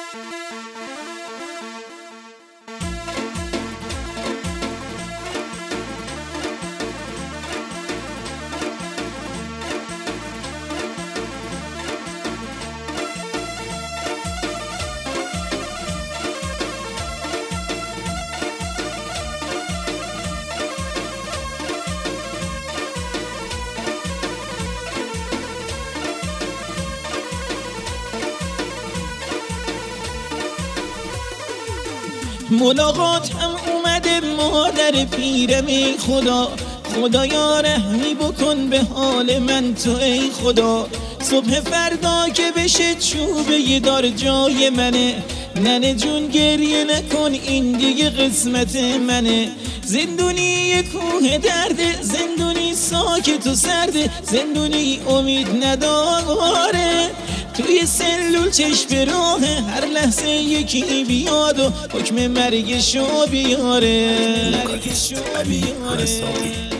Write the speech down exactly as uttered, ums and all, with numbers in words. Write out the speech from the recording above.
ملاقات هم اومده مادر پیرم، ای خدا خدایا رحمی بکن به حال من تو ای خدا. صبح فردا که بشه چوبه دار جای منه، ننه جون گریه نکن این دیگه قسمت منه. زندونی کوه درده، زندونی ساکت و سرده، زندونی امید نداره. توی سلول چشم راهه، هر لحظه یکی بیاد و حکم مرگشو بیاره.